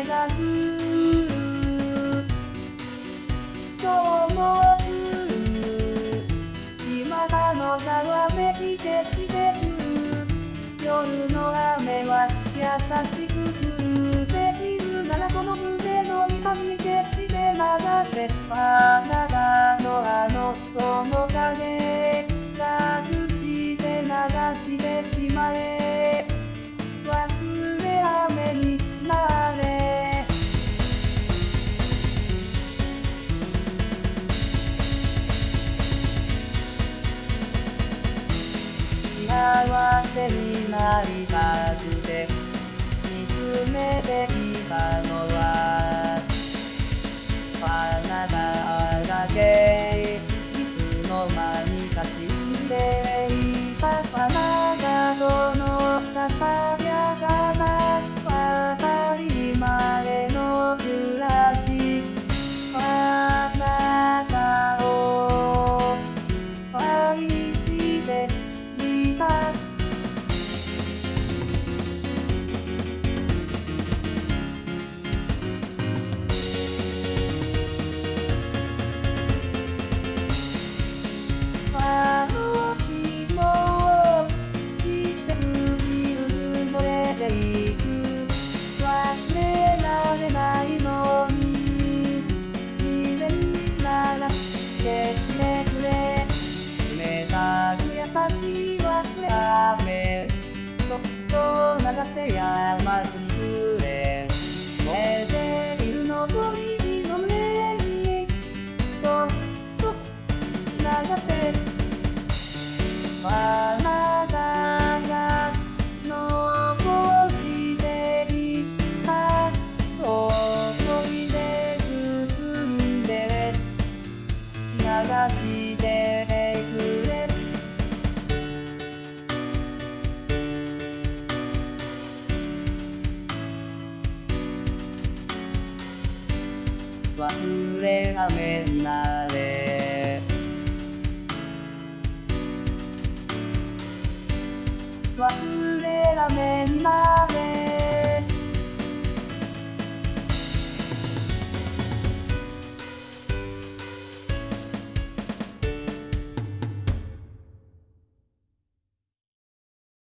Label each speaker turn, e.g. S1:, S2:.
S1: が降る。今日も降る。今がのざわめき消してくる。夜の雨は優しく降っているならこの胸の痛み消して流せ。あなたのあの面影隠して流してしまえ。忘れ雨になれ。幸せになりたくて見つめていたのはあなただけ。いつの間にか死んでいたあなたとのささやかな当たり前の暮らし。あなたを愛していた。あの日も季節に埋もれていく。忘れられないのに未練なら消してくれ。冷たく優しい忘れ雨そっと流せ山に触れ。燃えているのと君の胸にそっと流せ。あなたが残していった思い出包んで流してくれ。忘れ雨にな